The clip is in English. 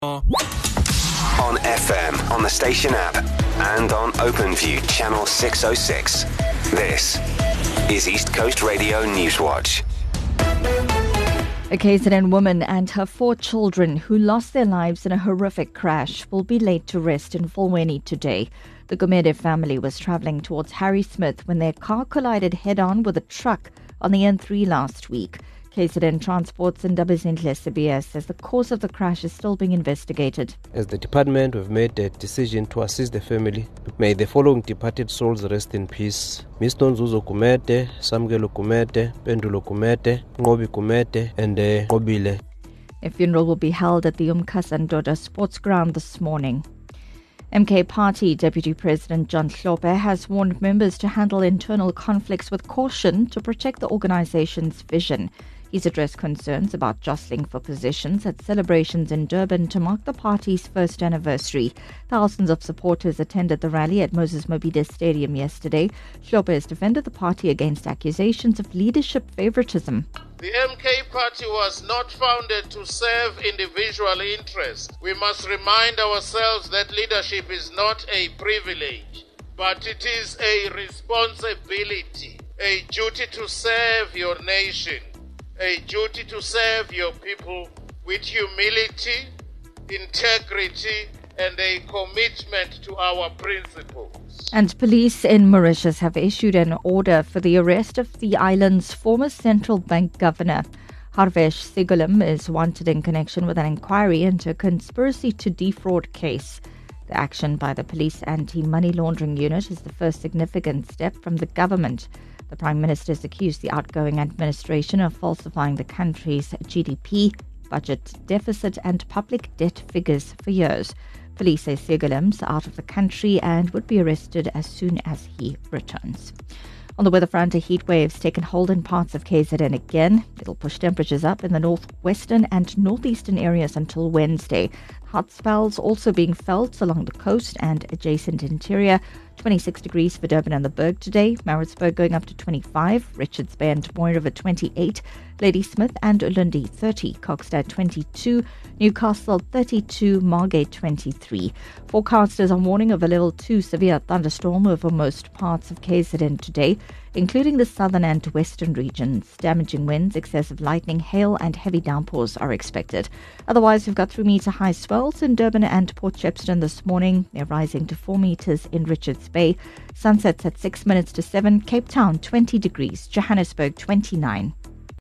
On FM, on the station app, and on OpenView Channel 606. This is East Coast Radio Newswatch. A KZN woman and her 4 children who lost their lives in a horrific crash will be laid to rest in Fulweni today. The Gumede family was travelling towards Harrismith when their car collided head-on with a truck on the N3 last week. KZN Transport's Ndabezinhle Sibiya says the cause of the crash is still being investigated. As the department, we've made a decision to assist the family. May the following departed souls rest in peace: Mr. Nzuzo Kumete, Samgelo Kumete, Pendulo Kumete, Ngobi Kumete, and Ngobile. A funeral will be held at the Umkhasandoda Sports Ground this morning. MK Party Deputy President John Hlophe has warned members to handle internal conflicts with caution to protect the organization's vision. He's addressed concerns about jostling for positions at celebrations in Durban to mark the party's first anniversary. Thousands of supporters attended the rally at Moses Mabhida Stadium yesterday. Hlophe has defended the party against accusations of leadership favoritism. The MK Party was not founded to serve individual interests. We must remind ourselves that leadership is not a privilege, but it is a responsibility, a duty to serve your nation, a duty to serve your people with humility, integrity, and a commitment to our principles. And police in Mauritius have issued an order for the arrest of the island's former central bank governor. Harvesh Sigulum is wanted in connection with an inquiry into a conspiracy to defraud case. The action by the police anti-money laundering unit is the first significant step from the government. The Prime Minister has accused the outgoing administration of falsifying the country's GDP, budget deficit and public debt figures for years. Police say Sigulum's out of the country and would be arrested as soon as he returns. On the weather front, a heat wave's taken hold in parts of KZN again. It'll push temperatures up in the northwestern and northeastern areas until Wednesday. Hot spells also being felt along the coast and adjacent interior. 26 degrees for Durban and the Berg today. Maritzburg going up to 25. Richards Bay and Moy River 28. Ladysmith and Ulundi 30. Kokstad 22. Newcastle 32. Margate 23. Forecasters are warning of a level 2 severe thunderstorm over most parts of KZN today, including the southern and western regions. Damaging winds, excessive lightning, hail and heavy downpours are expected. Otherwise, we've got 3 metre high swells in Durban and Port Shepstone this morning. They're rising to 4 metres in Richards Bay. Sunsets at 6 minutes to 7. Cape Town 20 degrees. Johannesburg 29.